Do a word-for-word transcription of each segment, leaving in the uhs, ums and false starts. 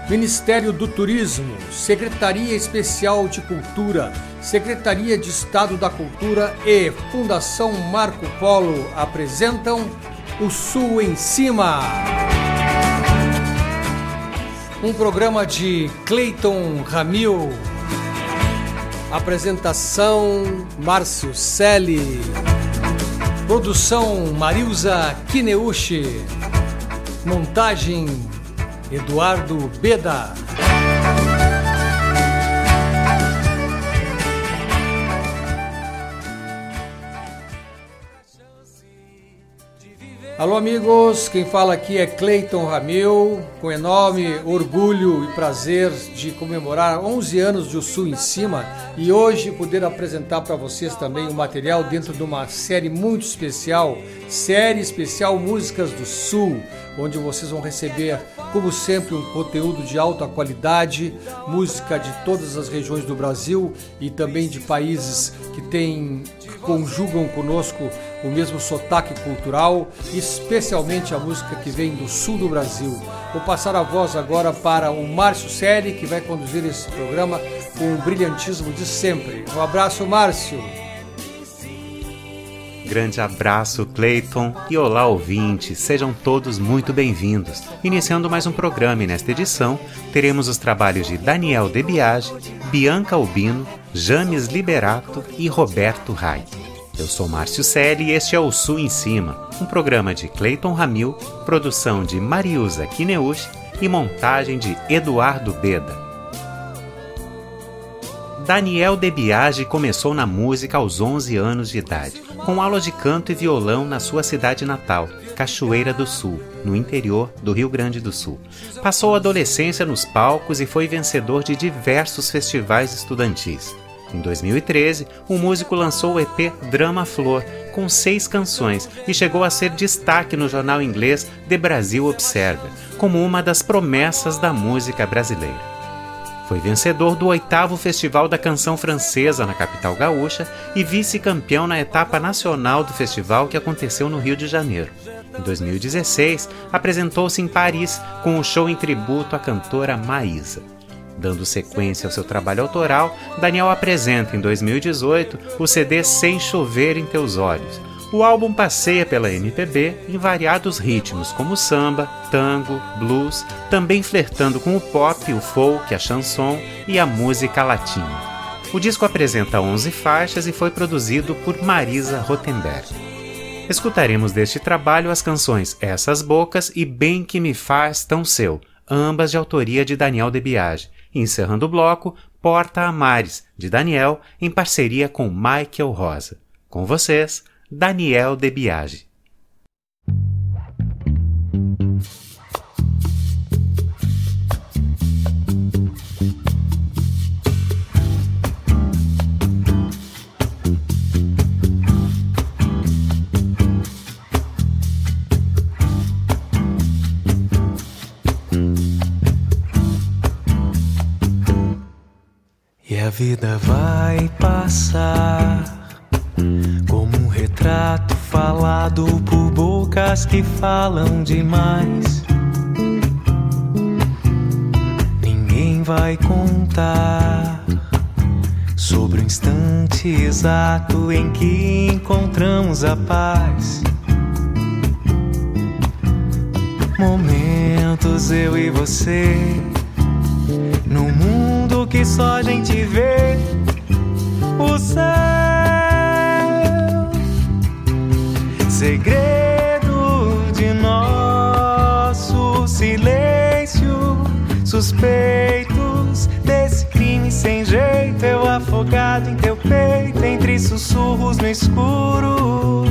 Ministério do Turismo, Secretaria Especial de Cultura, Secretaria de Estado da Cultura e Fundação Marco Polo apresentam O Sul em Cima. Um programa de Cleiton Ramil. Apresentação Márcio Selle. Produção Marilza Kineuchi. Montagem Eduardo Beda. Alô amigos, quem fala aqui é Cleiton Ramil, com enorme orgulho e prazer de comemorar onze anos de O Sul em Cima e hoje poder apresentar para vocês também um material dentro de uma série muito especial, série especial Músicas do Sul, onde vocês vão receber, como sempre, um conteúdo de alta qualidade, música de todas as regiões do Brasil e também de países que têm, que conjugam conosco o mesmo sotaque cultural, especialmente a música que vem do sul do Brasil. Vou passar a voz agora para o Márcio Selle, que vai conduzir esse programa com o brilhantismo de sempre. Um abraço, Márcio. Grande abraço, Cleiton, e olá, ouvintes, sejam todos muito bem-vindos. Iniciando mais um programa e nesta edição teremos os trabalhos de Daniel De Biagi, Bianca Albino, James Liberato e Roberto Rai. Eu sou Márcio Selle e este é O Sul em Cima, um programa de Cleiton Ramil, produção de Marilza Kineuchi e montagem de Eduardo Beda. Daniel De Biagi começou na música aos onze anos de idade, com aulas de canto e violão na sua cidade natal, Cachoeira do Sul, no interior do Rio Grande do Sul. Passou a adolescência nos palcos e foi vencedor de diversos festivais estudantis. Em dois mil e treze, o músico lançou o E P Drama Flor, com seis canções, e chegou a ser destaque no jornal inglês The Brazil Observer, como uma das promessas da música brasileira. Foi vencedor do oitavo Festival da Canção Francesa na capital gaúcha e vice-campeão na etapa nacional do festival que aconteceu no Rio de Janeiro. Em dois mil e dezesseis, apresentou-se em Paris com um show em tributo à cantora Maísa. Dando sequência ao seu trabalho autoral, Daniel apresenta em dois mil e dezoito o C D Sem Chover em Teus Olhos. O álbum passeia pela M P B em variados ritmos como samba, tango, blues, também flertando com o pop, o folk, a chanson e a música latina. O disco apresenta onze faixas e foi produzido por Marisa Rottenberg. Escutaremos deste trabalho as canções Essas Bocas e Bem Que Me Faz Tão Seu, ambas de autoria de Daniel De Biagi. Encerrando o bloco, Porta a Mares, de Daniel, em parceria com Michael Rosa. Com vocês, Daniel De Biagi. E a vida vai passar como um retrato falado por bocas que falam demais. Ninguém vai contar sobre o instante exato em que encontramos a paz. Momentos eu e você no mundo que só a gente vê, o céu, segredo de nosso silêncio, suspeitos desse crime sem jeito, eu afogado em teu peito, entre sussurros no escuro,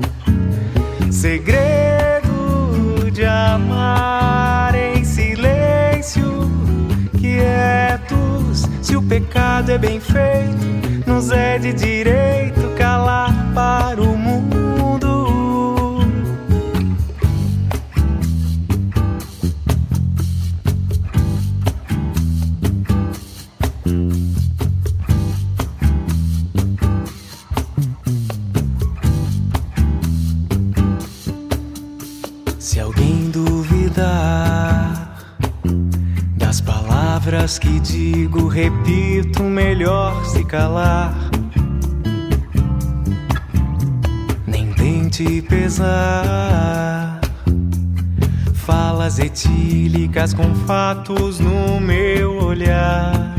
segredo de amar em silêncio, quietos, se o pecado é bem feito, nos é de direito calar para o mundo. palavras que digo, repito, melhor se calar. Nem tente pesar falas etílicas com fatos no meu olhar.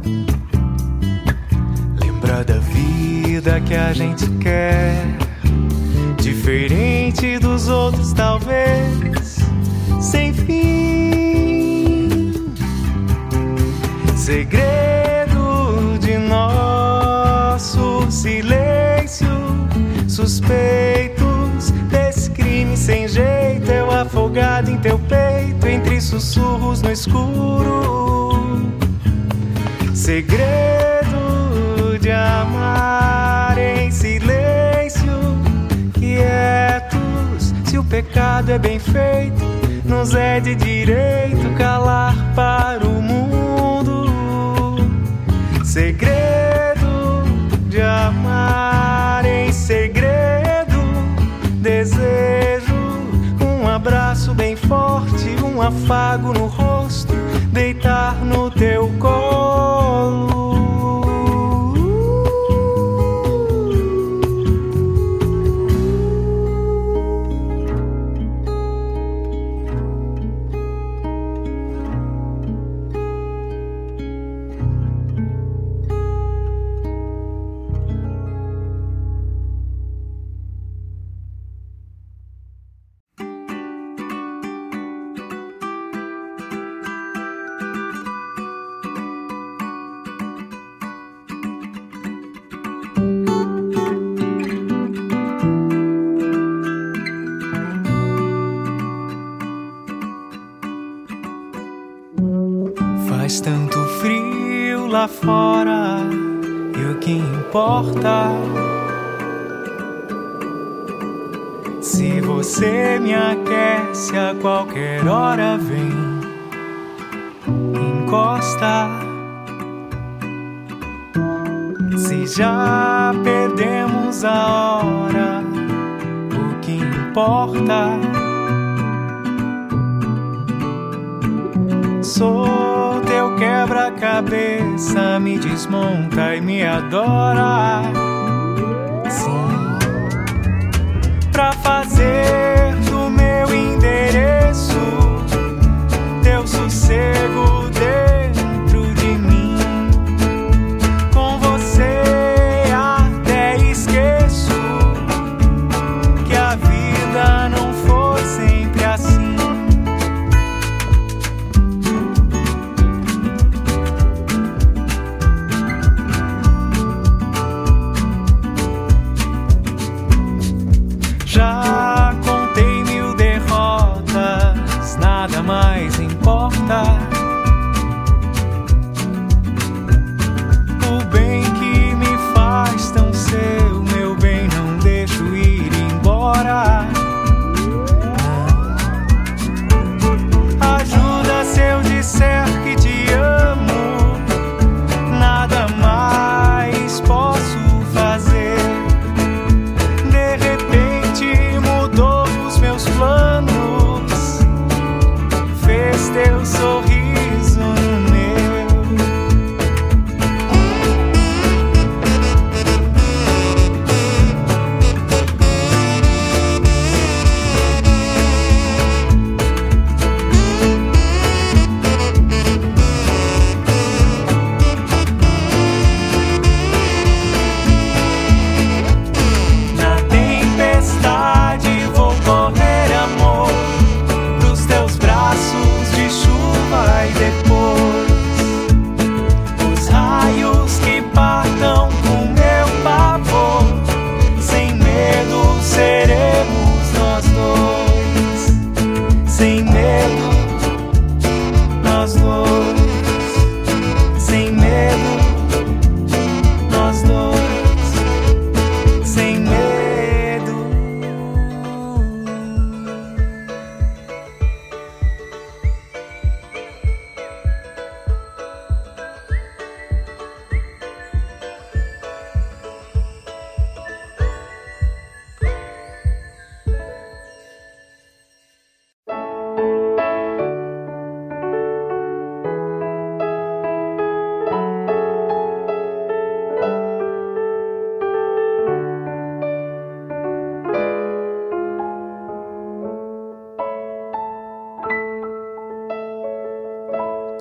Lembra da vida que a gente quer, diferente dos outros talvez, sem fim. Segredo de nosso silêncio, suspeitos desse crime sem jeito. Eu afogado em teu peito, entre sussurros no escuro. Segredo de amar em silêncio, quietos. Se o pecado é bem feito, nos é de direito calar para o mundo. Segredo de amar em segredo, desejo um abraço bem forte, um afago no rosto, deitar no teu colo. Faz tanto frio lá fora, e o que importa? Se você me aquece a qualquer hora, vem, encosta. Se já perdemos a hora, o que importa? Sou teu quebra-cabeça, me desmonta e me adora. Sim, pra fazer do meu endereço teu sossego dentro de mim. Com você até esqueço que a vida não foi sempre assim. Já contei mil derrotas, nada mais importa. O bem que me faz tão seu, meu bem, não deixo ir embora. Ajuda se eu disser que te amo, nada mais posso fazer. Planos, fez teu sorriso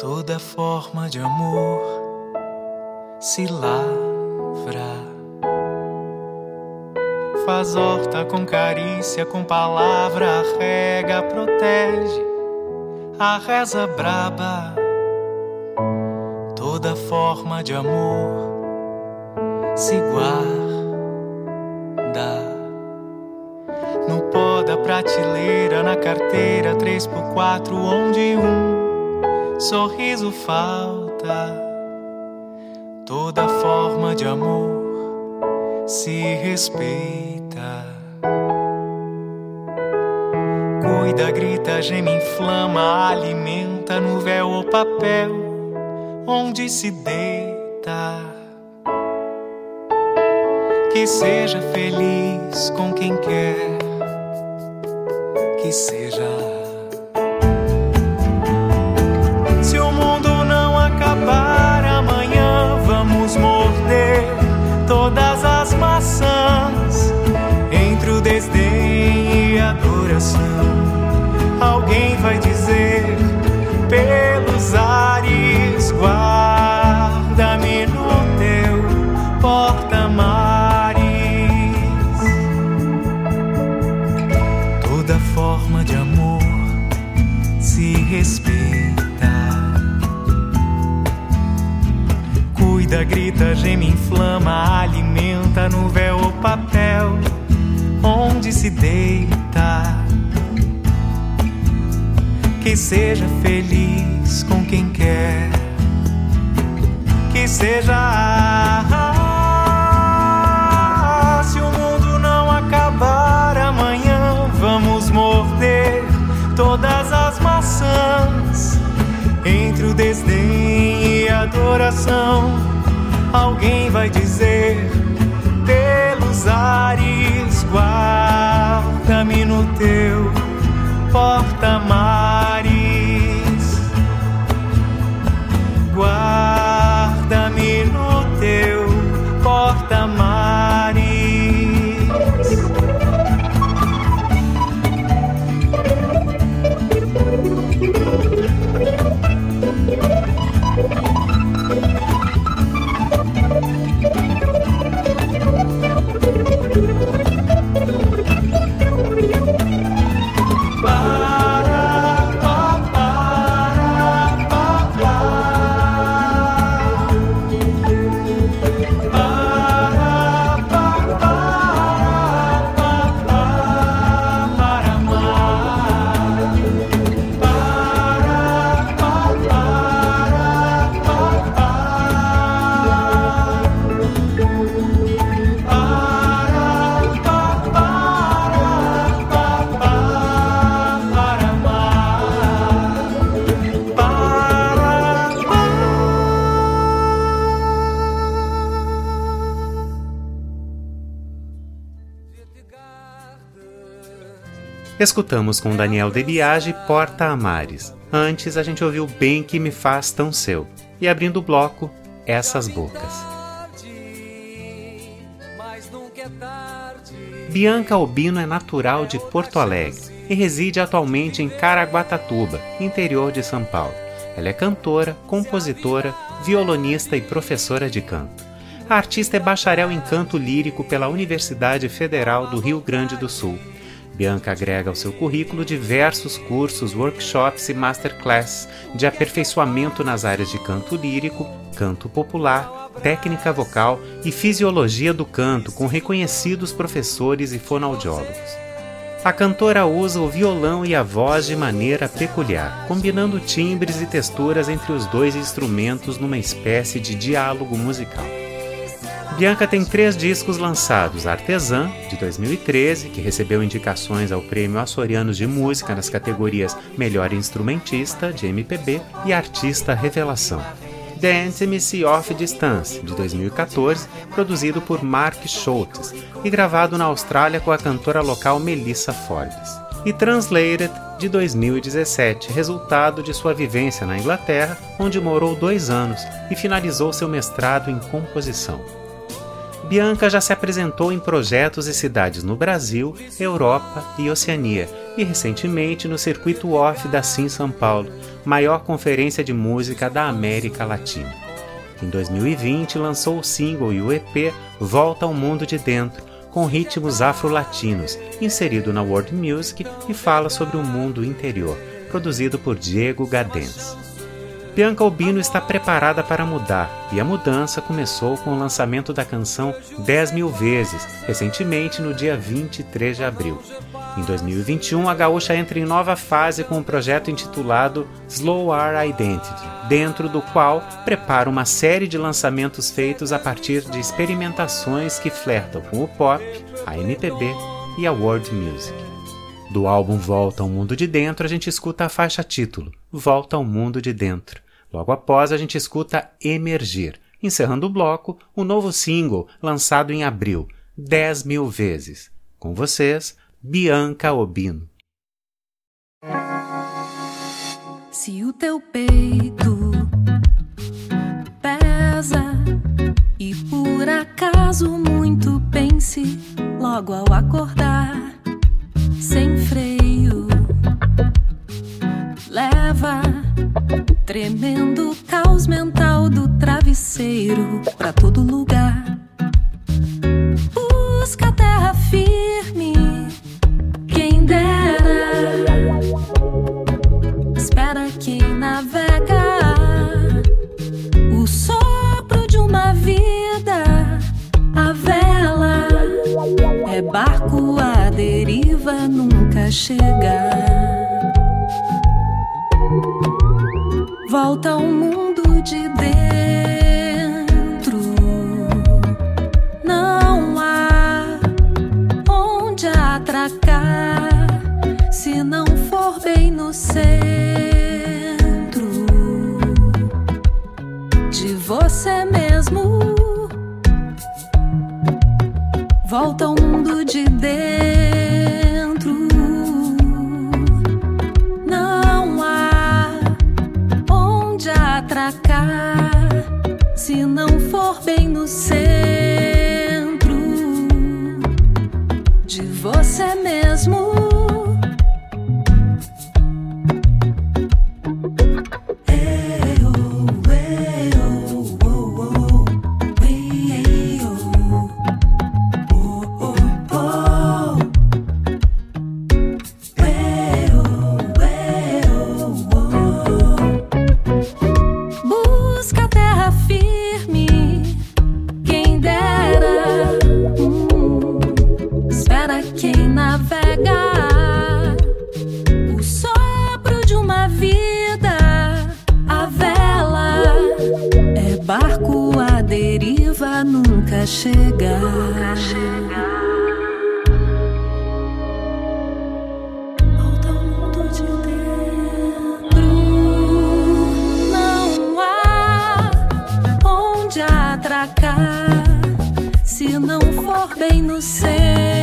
toda forma de amor se lavra. Faz horta com carícia, com palavra, rega, protege a reza braba. Toda forma de amor se guarda no pó da prateleira, na carteira três por quatro, onde um sorriso falta. Toda forma de amor se respeita. Cuida, grita, geme, inflama, alimenta no véu ou papel onde se deita. Que seja feliz com quem quer que seja. Se o mundo não acabar amanhã, vamos morder todas as maçãs. Entre o desdém e a adoração, alguém vai dizer pelos ares: guarda-me no teu porta-mares. Toda forma de amor se respeita. Cuida, grita, geme, inflama, alimenta no véu ou papel onde se deita. Que seja feliz com quem quer que seja. Se o mundo não acabar amanhã, vamos morder todas as maçãs. Entre o desdém e a adoração, alguém vai dizer pelos ares: guarda-me no teu porta-mares. Guarda-me no teu porta-mares. Escutamos com Daniel De Biagi Porta a Mares. Antes a gente ouviu Bem Que Me Faz Tão Seu. E abrindo o bloco, Essas Bocas. Bianca Albino é natural de Porto Alegre e reside atualmente em Caraguatatuba, interior de São Paulo. Ela é cantora, compositora, violonista e professora de canto. A artista é bacharel em canto lírico pela Universidade Federal do Rio Grande do Sul. Bianca agrega ao seu currículo diversos cursos, workshops e masterclasses de aperfeiçoamento nas áreas de canto lírico, canto popular, técnica vocal e fisiologia do canto com reconhecidos professores e fonoaudiólogos. A cantora usa o violão e a voz de maneira peculiar, combinando timbres e texturas entre os dois instrumentos numa espécie de diálogo musical. Bianca tem três discos lançados: Artesã, de dois mil e treze, que recebeu indicações ao Prêmio Açorianos de Música nas categorias Melhor Instrumentista, de M P B, e Artista Revelação. The Intimacy of Distance, de dois mil e quatorze, produzido por Mark Schultz e gravado na Austrália com a cantora local Melissa Forbes. E Translated, de dois mil e dezessete, resultado de sua vivência na Inglaterra, onde morou dois anos e finalizou seu mestrado em composição. Bianca já se apresentou em projetos e cidades no Brasil, Europa e Oceania, e recentemente no Circuito Off da Sim São Paulo, maior conferência de música da América Latina. Em dois mil e vinte lançou o single e o E P Volta ao Mundo de Dentro, com ritmos afro-latinos, inserido na World Music e fala sobre o mundo interior, produzido por Diego Gadens. Bianca Albino está preparada para mudar, e a mudança começou com o lançamento da canção dez mil vezes, recentemente no dia vinte e três de abril. Em dois mil e vinte e um, a gaúcha entra em nova fase com um projeto intitulado Slow R Identity, dentro do qual prepara uma série de lançamentos feitos a partir de experimentações que flertam com o pop, a M P B e a World Music. Do álbum Volta ao Mundo de Dentro, a gente escuta a faixa título, Volta ao Mundo de Dentro. Logo após, a gente escuta Emergir, encerrando o bloco, o novo single lançado em abril, dez mil vezes. Com vocês, Bianca Albino. Se o teu peito pesa e por acaso muito pense, logo ao acordar, sem freio, leva tremendo caos mental do travesseiro pra todo lugar. Busca terra firme, quem dera. Espera quem navega o sopro de uma vida. A vela é barco à deriva, nunca chega. Volta ao mundo de dentro. Não há onde atracar se não for bem no centro de você mesmo. Volta ao mundo de dentro. Atracar se não for bem no centro de você mesmo. Chegar. Volta ao mundo de dentro. Não há onde atracar se não for bem no centro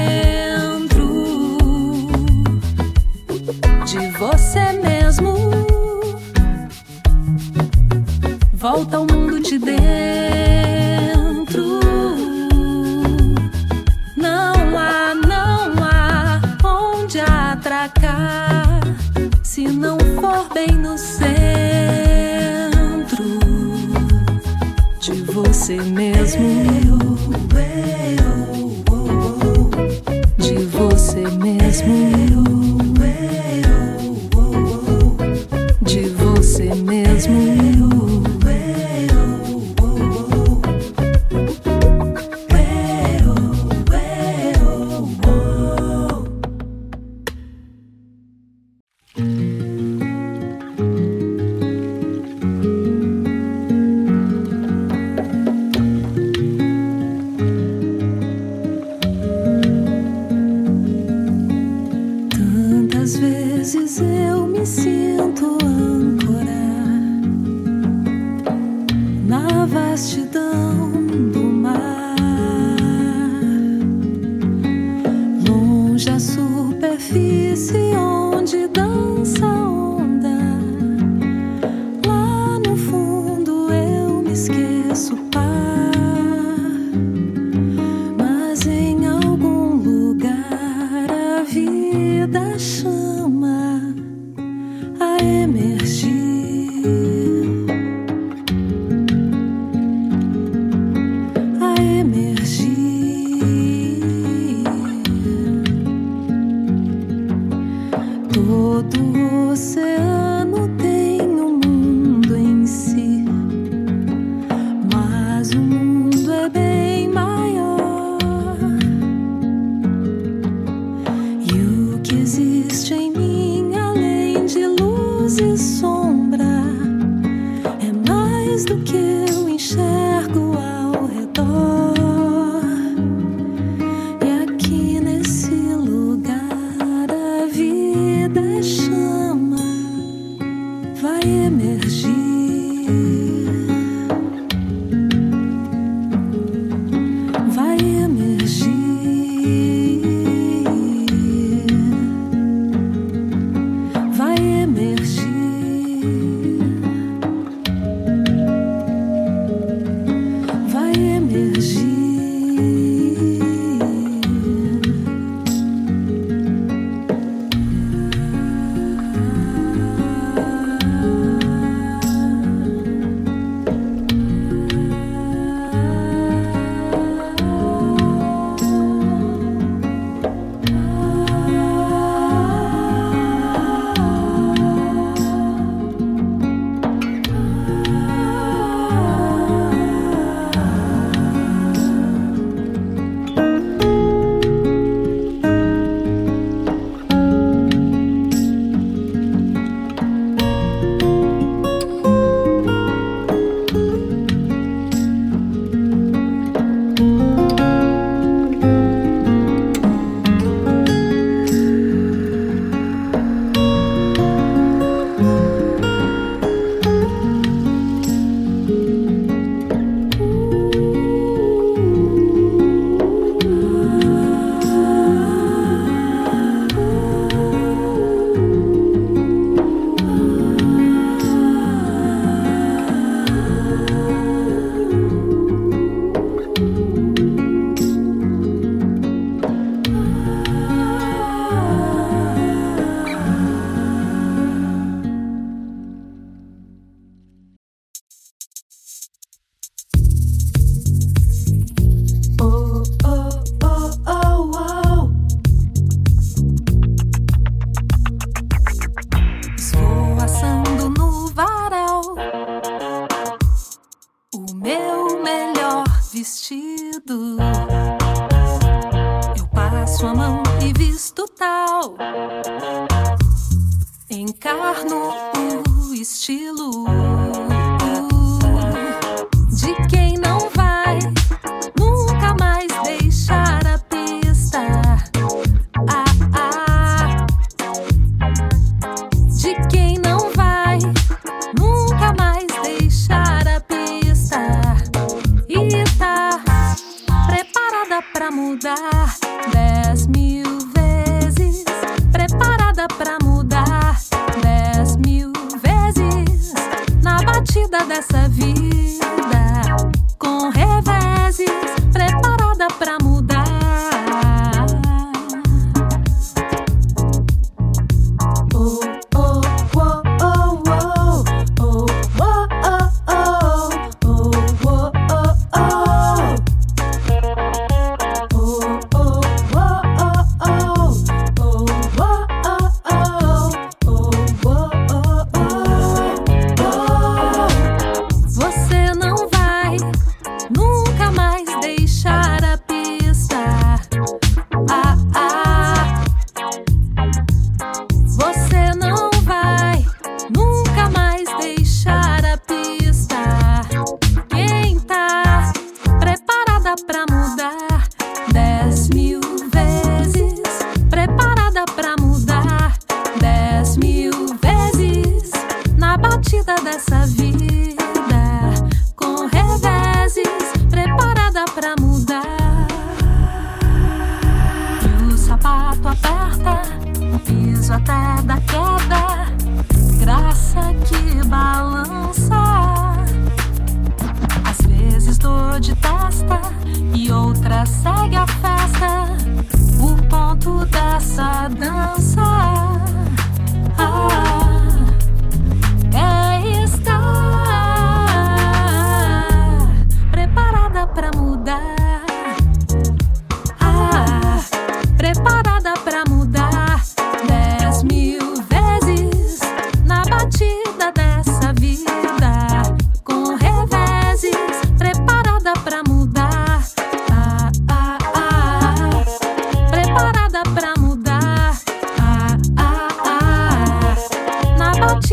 de você mesmo. Volta ao mundo de dentro. Se não for bem no centro de você mesmo, de você mesmo, de você mesmo.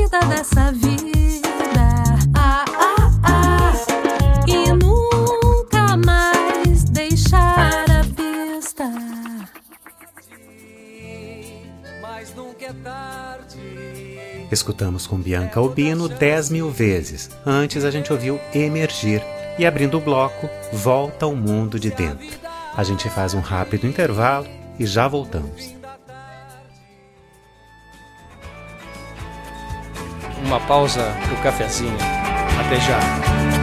festa dessa vida. Ah, ah, ah. E nunca mais deixar a pista. Mas nunca é tarde. Escutamos com Bianca Albino dez mil vezes. Antes a gente ouviu Emergir. E abrindo o bloco, Volta ao Mundo de Dentro. A gente faz um rápido intervalo e já voltamos. Uma pausa pro cafezinho. Até já.